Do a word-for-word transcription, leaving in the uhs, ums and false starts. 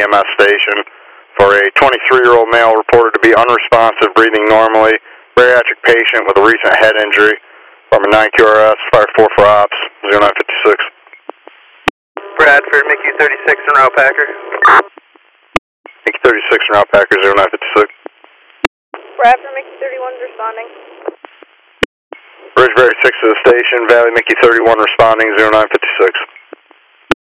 E M S station for a twenty-three-year-old male reported to be unresponsive, breathing normally, bariatric patient with a recent head injury from a nine Q R S, fire four for ops, zero nine fifty-six. Bradford, Mickey thirty-six and Route Packer. Mickey thirty-six and Route Packer, zero nine fifty-six. Bradford, Mickey thirty-one is responding. Bridgeberry six to the station, Valley Mickey thirty-one responding, zero nine fifty-six.